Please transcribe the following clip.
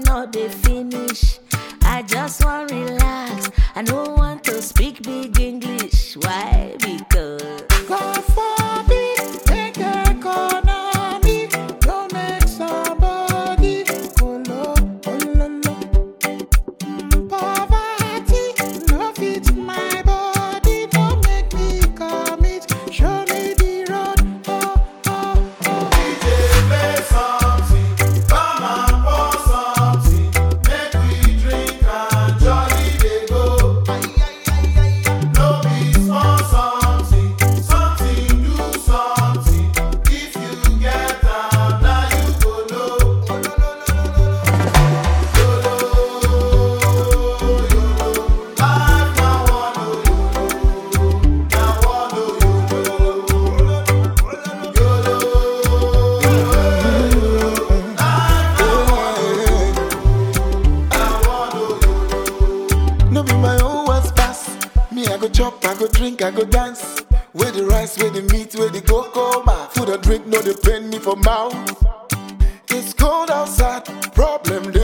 not they finish. I just want relax. I don't want to speak big English. Why? Because God forbid, take economy, don't make somebody go low, Poverty, no fit my body, don't make me commit. Show me the road, DJ play something, come and pour something, make we drink and jolly dey go. No be small something, something do something. If you get am, now you go know. YOLO, life na one oh no be my own words pass. Me, I go chop, I go drink, I go dance. Where the rice, where the meat, where the cocoa, food and drink, no they pain me for mouth. It's cold outside, problem